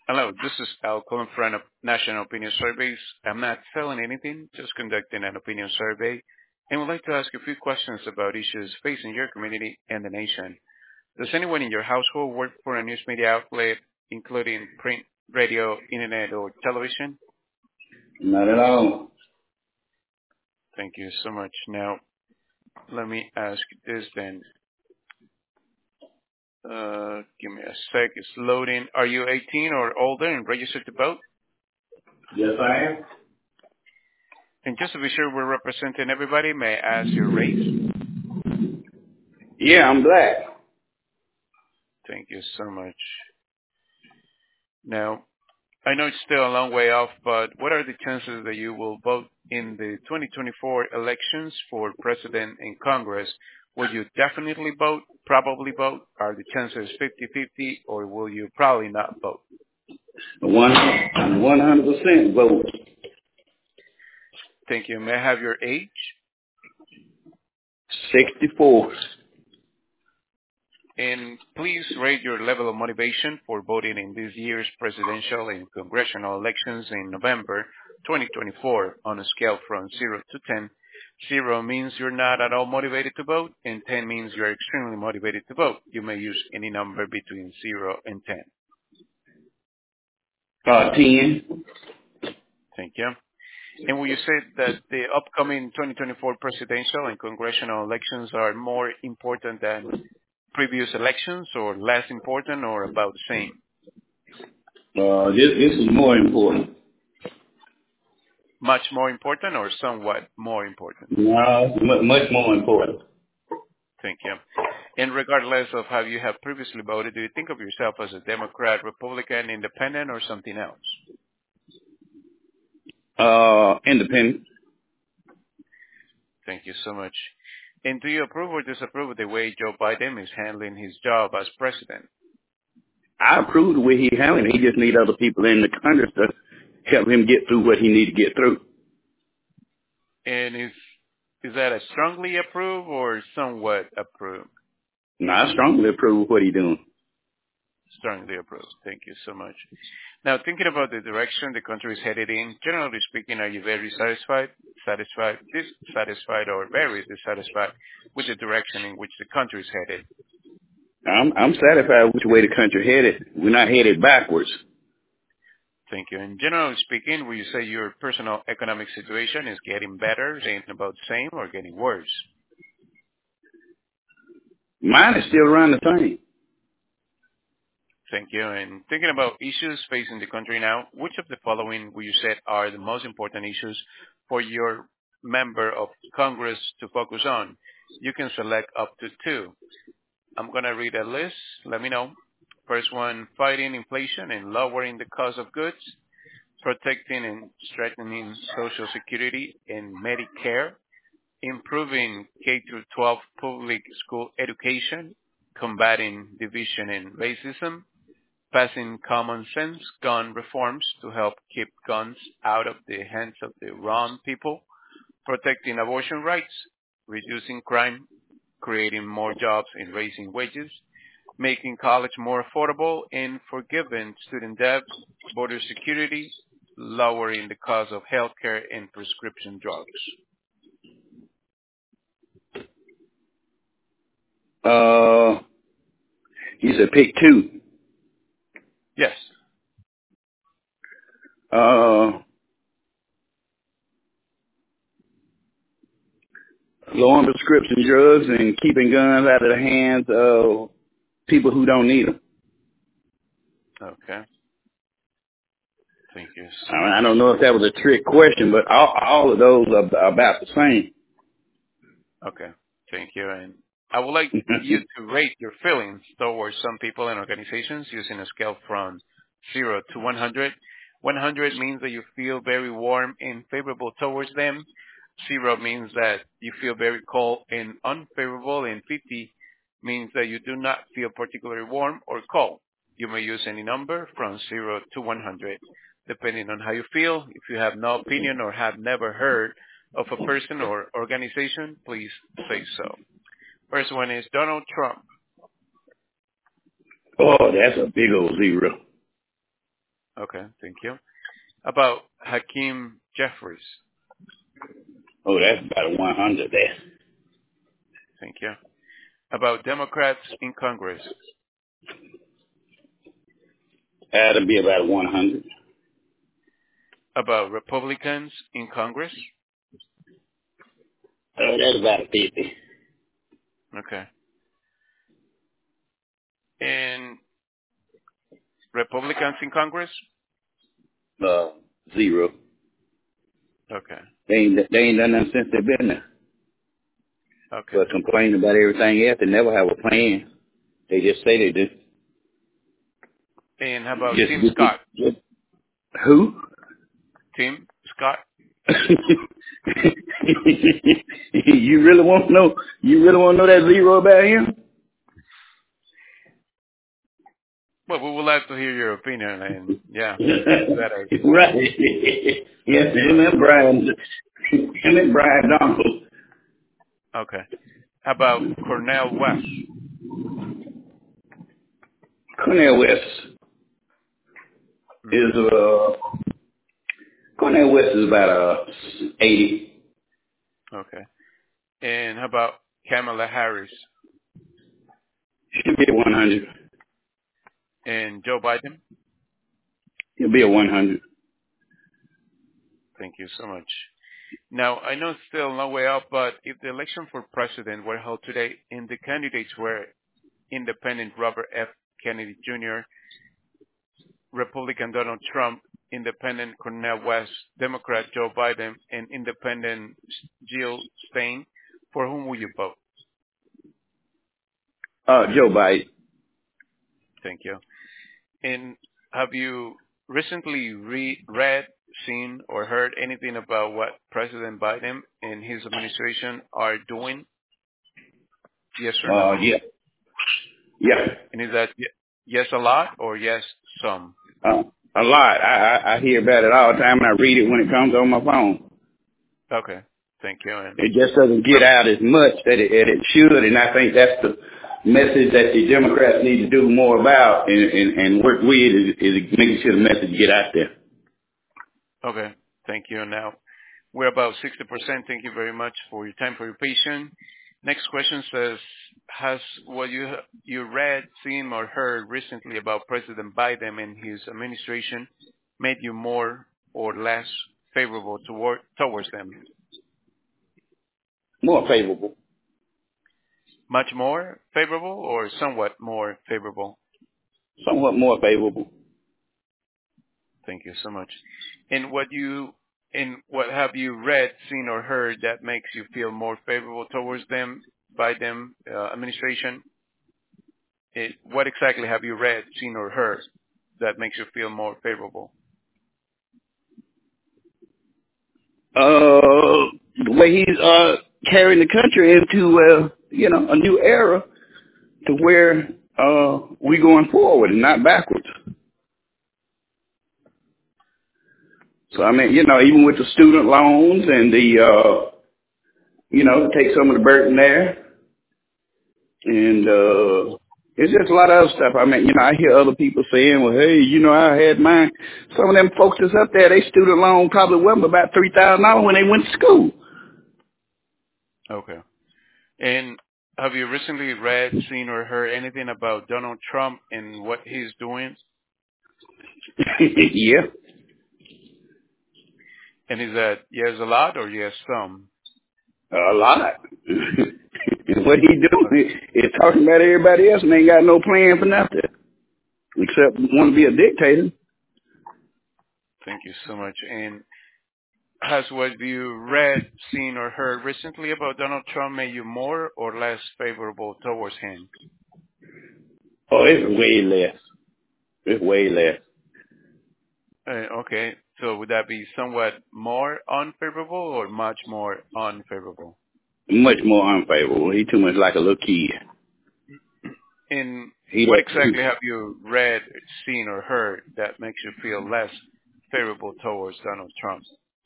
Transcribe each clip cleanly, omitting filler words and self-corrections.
Hello, this is Al calling from National Opinion Surveys. I'm not selling anything, just conducting an opinion survey, and would like to ask a few questions about issues facing your community and the nation. Does anyone in your household work for a news media outlet, including print, radio, internet, or television? Not at all. Thank you so much. Now, let me ask this then. Give me a sec. It's loading. Are you 18 or older and registered to vote? Yes, I am. And just to be sure we're representing everybody, may I ask your race? Yeah, I'm black. Thank you so much. Now, I know it's still a long way off, but what are the chances that you will vote in the 2024 elections for president and Congress? Will you definitely vote, probably vote? Are the chances 50-50, or will you probably not vote? 100% vote. Thank you. May I have your age? 64. And please rate your level of motivation for voting in this year's presidential and congressional elections in November 2024 on a scale from 0 to 10. 0 means you're not at all motivated to vote, and 10 means you're extremely motivated to vote. You may use any number between 0 and 10. 10. Thank you. And will you say that the upcoming 2024 presidential and congressional elections are more important than previous elections, or less important, or about the same? This is more important. Much more important or somewhat more important? No, much more important. Thank you. And regardless of how you have previously voted, do you think of yourself as a Democrat, Republican, Independent, or something else? Independent. Thank you so much. And do you approve or disapprove of the way Joe Biden is handling his job as president? I approve the way he handling it. He just need other people in the Congress to help him get through what he need to get through. And is that a strongly approve or somewhat approve? And I strongly approve of what he doing. Strongly approved. Thank you so much. Now, thinking about the direction the country is headed in, generally speaking, are you very satisfied, dissatisfied, or very dissatisfied with the direction in which the country is headed? I'm satisfied with the way the country headed. We're not headed backwards. Thank you. And generally speaking, will you say your personal economic situation is getting better, staying about the same, or getting worse? Mine is still around the same. Thank you. And thinking about issues facing the country now, which of the following will you say are the most important issues for your member of Congress to focus on? You can select up to 2. I'm going to read a list. Let me know. First one, fighting inflation and lowering the cost of goods, protecting and strengthening Social Security and Medicare, improving K-12 public school education, combating division and racism, passing common sense gun reforms to help keep guns out of the hands of the wrong people, protecting abortion rights, reducing crime, creating more jobs and raising wages, making college more affordable and forgiving student debt, border security, lowering the cost of healthcare and prescription drugs. You said pick 2. Yes. Lowering prescription drugs and keeping guns out of the hands of people who don't need them. Okay. Thank you so I much. don't know if that was a trick question, but all of those are about the same. Okay. Thank you. And I would like you to rate your feelings towards some people and organizations using a scale from 0 to 100. 100 means that you feel very warm and favorable towards them. 0 means that you feel very cold and unfavorable. And 50 means that you do not feel particularly warm or cold. You may use any number from 0 to 100, depending on how you feel. If you have no opinion or have never heard of a person or organization, please say so. First one is Donald Trump. Oh, that's a big old 0. Okay, thank you. About Hakeem Jeffries. Oh, that's about a 100 there. Thank you. About Democrats in Congress. That'll be about a 100. About Republicans in Congress. Oh, that's about a 50. Okay. And Republicans in Congress? 0. Okay. They ain't done nothing since they've been there. Okay. But complain about everything else. They never have a plan. They just say they do. And how about Tim Scott? Who? Tim Scott? You really want to know? You really want to know that 0 about him? Well, we would like to hear your opinion, and yeah, that is Right. Yes, him and Brian Donald. okay. How about Cornel West? Cornel West is Cornel West is about 80. Okay. And how about Kamala Harris? She'll be a 100. And Joe Biden? He'll be a 100. Thank you so much. Now, I know it's still a long way out, but if the election for president were held today and the candidates were Independent Robert F. Kennedy Jr., Republican Donald Trump, Independent Cornel West, Democrat Joe Biden, and Independent Jill Stein, for whom will you vote? Joe Biden. Thank you. And have you recently read, seen, or heard anything about what President Biden and his administration are doing? Yes or no? Yeah. Yeah. And is that yes a lot or yes some? A lot. I hear about it all the time, and I read it when it comes on my phone. Okay. Thank you. And It just doesn't get out as much that it should, and I think that's the message that the Democrats need to do more about and work with is making sure the message get out there. okay. Thank you. Now, we're about 60%. Thank you very much for your time, for your patience. Next question says, has what you read, seen, or heard recently about President Biden and his administration made you more or less favorable towards them? More favorable. Much more favorable or somewhat more favorable? Somewhat more favorable. Thank you so much. And what have you read, seen, or heard that makes you feel more favorable towards them, Biden administration? What exactly have you read, seen, or heard that makes you feel more favorable? The way he's carrying the country into a new era to where we going forward and not backwards. So I mean, even with the student loans and the take some of the burden there, and it's just a lot of other stuff. I mean, I hear other people saying, well, hey, I had mine. Some of them folks that's up there, they student loan probably wasn't about $3,000 when they went to school. Okay. And have you recently read, seen, or heard anything about Donald Trump and what he's doing? Yeah. And is that yes a lot or yes some? A lot. And what he doing is talking about everybody else and ain't got no plan for nothing except want to be a dictator. Thank you so much. And has what you read, seen, or heard recently about Donald Trump made you more or less favorable towards him? Oh, it's way less. It's way less. Okay. So would that be somewhat more unfavorable or much more unfavorable? Much more unfavorable. He too much like a little kid. And what exactly have you read, seen, or heard that makes you feel less favorable towards Donald Trump?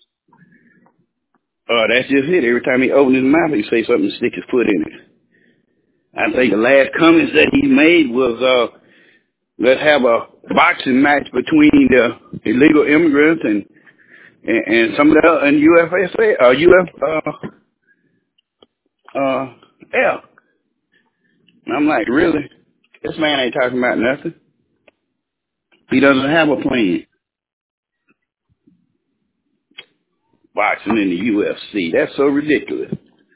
That's just it. Every time he opens his mouth, he say something to stick his foot in it. I think the last comments that he made was, let's have a boxing match between the illegal immigrants and some of the and yeah. And I'm like, really? This man ain't talking about nothing. He doesn't have a plan. Boxing in the UFC. That's so ridiculous.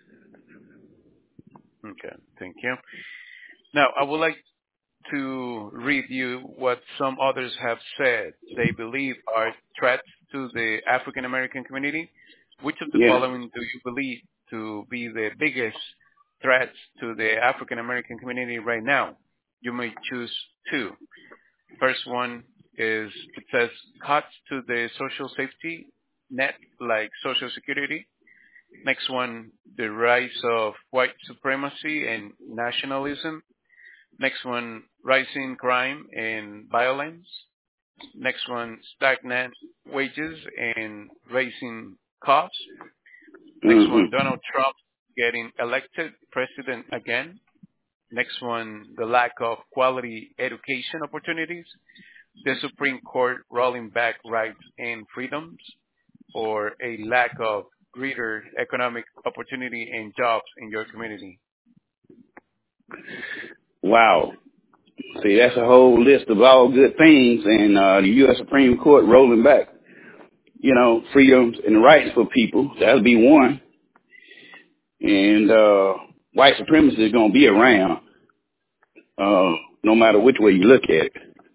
Okay, thank you. Now, I would like to read you what some others have said they believe are threats to the African American community. Which of the following do you believe to be the biggest threats to the African American community right now? You may choose two. First one is, it says, cuts to the social safety net like Social Security. Next one, the rise of white supremacy and nationalism. Next one, rising crime and violence. Next one, stagnant wages and raising costs. Next one, Donald Trump getting elected president again. Next one, the lack of quality education opportunities. The Supreme Court rolling back rights and freedoms, or a lack of greater economic opportunity and jobs in your community. Wow. See, that's a whole list of all good things, and the U.S. Supreme Court rolling back, freedoms and rights for people. That'll be one. And white supremacy is going to be around, no matter which way you look at it,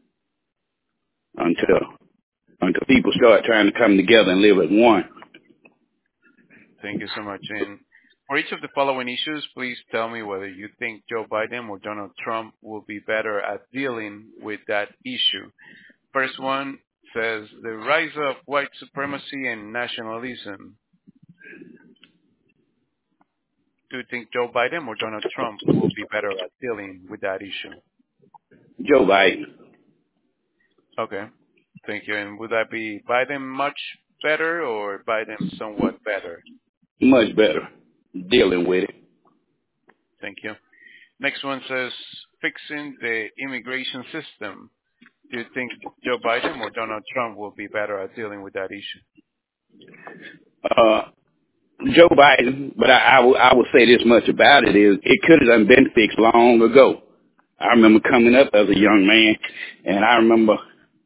until people start trying to come together and live as one. Thank you so much. And for each of the following issues, please tell me whether you think Joe Biden or Donald Trump will be better at dealing with that issue. First one says the rise of white supremacy and nationalism. Do you think Joe Biden or Donald Trump will be better at dealing with that issue? Joe Biden. Okay. Thank you. And would that be Biden much better or Biden somewhat better? Much better dealing with it. Thank you. Next one says fixing the immigration system. Do you think Joe Biden or Donald Trump will be better at dealing with that issue? Joe Biden, but I would say this much about it is it could have been fixed long ago. I remember coming up as a young man, and I remember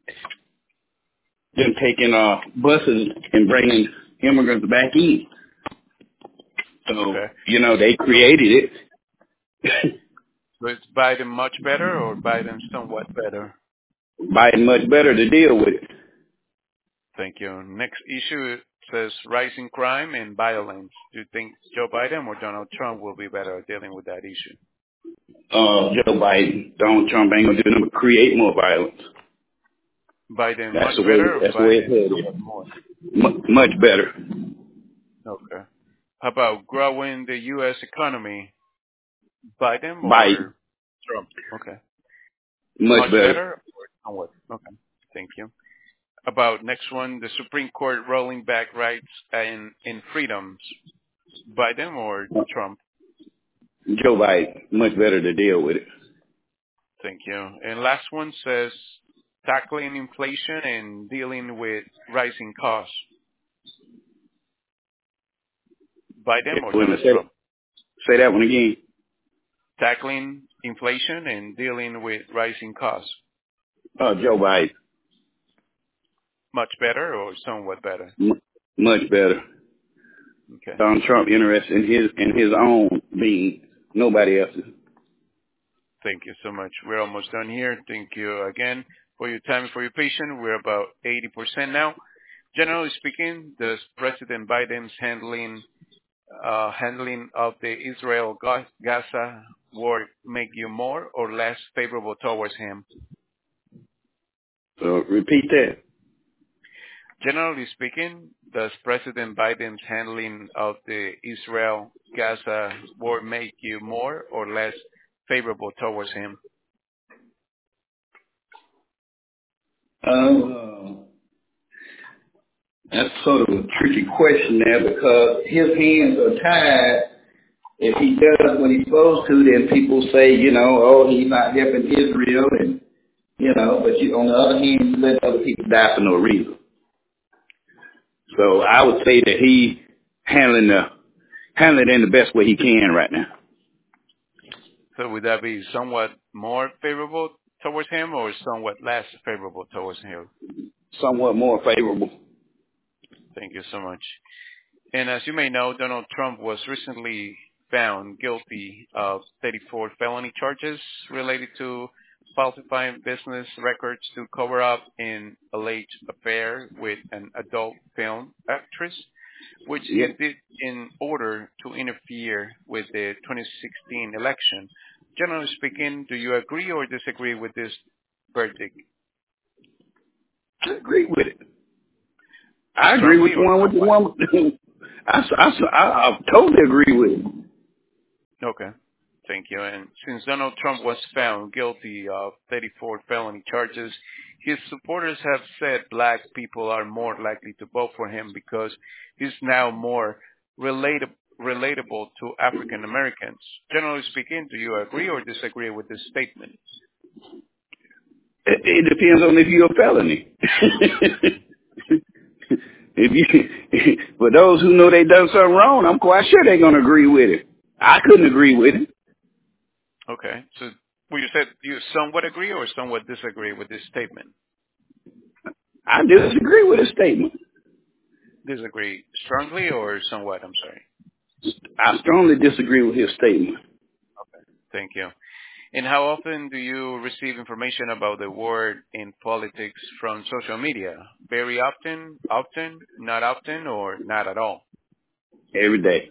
them taking buses and bringing immigrants back in. So, they created it. So is Biden much better or Biden somewhat better? Biden much better to deal with it. Thank you. Next issue says rising crime and violence. Do you think Joe Biden or Donald Trump will be better at dealing with that issue? Joe Biden. Donald Trump ain't going to do nothing but create more violence. Biden much better or Biden more? Much better. Okay. How about growing the U.S. economy? Biden or Trump? Okay. Much better. Or somewhat? Okay. Thank you. About next one, the Supreme Court rolling back rights and freedoms. Biden or Trump? Joe Biden. Much better to deal with it. Thank you. And last one says tackling inflation and dealing with rising costs. Biden or Donald Trump? Say that one again. Tackling inflation and dealing with rising costs. Joe Biden. Much better or somewhat better? Much better. Okay. Donald Trump interested in his own being, nobody else's. Thank you so much. We're almost done here. Thank you again for your time and for your patience. We're about 80% now. Generally speaking, does President Biden's handling of the Israel-Gaza war make you more or less favorable towards him? Repeat that. Generally speaking, does President Biden's handling of the Israel-Gaza war make you more or less favorable towards him? That's sort of a tricky question there because his hands are tied. If he does what he's supposed to, then people say, he's not helping Israel and But on the other hand, you let other people die for no reason. So I would say that he handling it in the best way he can right now. So would that be somewhat more favorable towards him or somewhat less favorable towards him? Somewhat more favorable. Thank you so much. And as you may know, Donald Trump was recently found guilty of 34 felony charges related to falsifying business records to cover up an alleged affair with an adult film actress, which he did in order to interfere with the 2016 election. Generally speaking, do you agree or disagree with this verdict? I agree with it. I agree with the one. I totally agree with it. Okay. Thank you. And since Donald Trump was found guilty of 34 felony charges, his supporters have said black people are more likely to vote for him because he's now more relatable to African Americans. Generally speaking, do you agree or disagree with this statement? It depends on if you're a felony. For those who know they done something wrong, I'm quite sure they're going to agree with it. I couldn't agree with it. Okay. So you said you somewhat agree or somewhat disagree with this statement? I disagree with his statement. Disagree strongly or somewhat? I'm sorry. I strongly disagree with his statement. Okay. Thank you. And how often do you receive information about the word in politics from social media? Very often, not often, or not at all? Every day.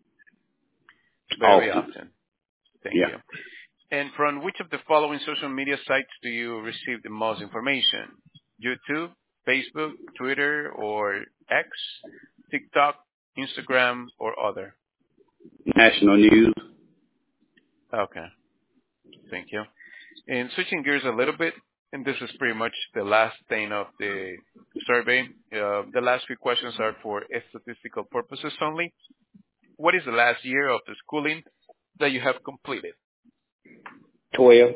Very often. Thank you. Yeah. And from which of the following social media sites do you receive the most information? YouTube, Facebook, Twitter, or X, TikTok, Instagram, or other? National news. Okay. Thank you. And switching gears a little bit, and this is pretty much the last thing of the survey. The last few questions are for statistical purposes only. What is the last year of the schooling that you have completed? 12.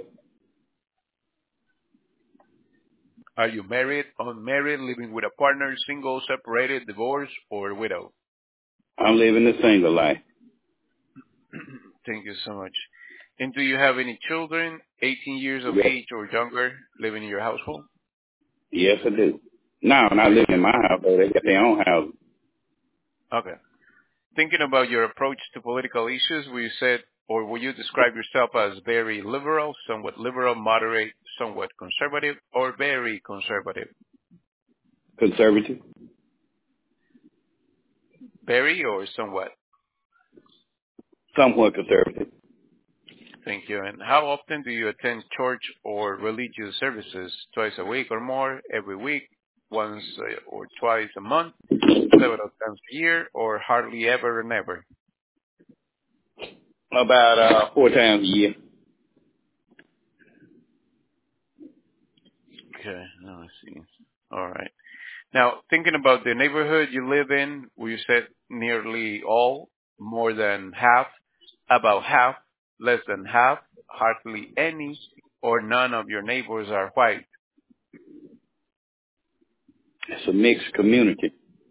Are you married, unmarried, living with a partner, single, separated, divorced, or widow? I'm living a single life. Thank you so much. And do you have any children, 18 years of age or younger, living in your household? Yes, I do. No, not living in my house, though. They got their own house. Okay. Thinking about your approach to political issues, will you describe yourself as very liberal, somewhat liberal, moderate, somewhat conservative, or very conservative? Conservative. Very or somewhat? Somewhat conservative. Thank you. And how often do you attend church or religious services? Twice a week or more, every week, once or twice a month, several times a year, or hardly ever or never? About 4 times a year. Okay, now I see. All right. Now, thinking about the neighborhood you live in, you said nearly all, more than half, about half, less than half, hardly any, or none of your neighbors are white. It's a mixed community.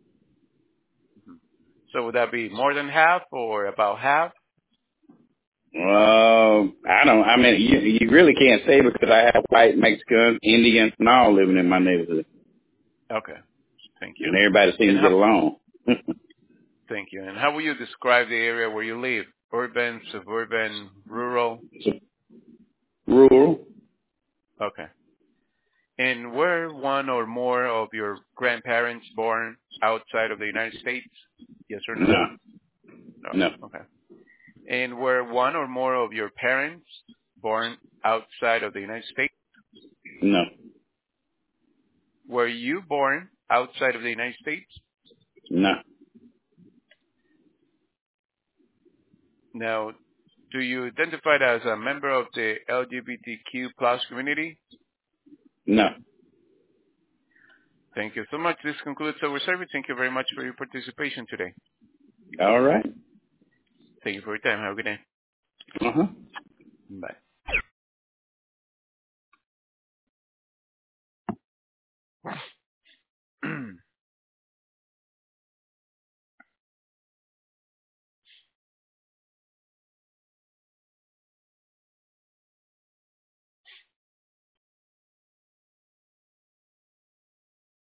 So would that be more than half or about half? I mean, you really can't say because I have white, Mexicans, Indians, and all living in my neighborhood. Okay. Thank you. And everybody seems to get along. Thank you. And how will you describe the area where you live? Urban, suburban, rural? Rural. Okay. And were one or more of your grandparents born outside of the United States? Yes or no? No. Okay. And were one or more of your parents born outside of the United States? No. Were you born outside of the United States? No. Now, do you identify as a member of the LGBTQ plus community? No. Thank you so much. This concludes our survey. Thank you very much for your participation today. All right. Thank you for your time. Have a good day. Uh-huh. Bye.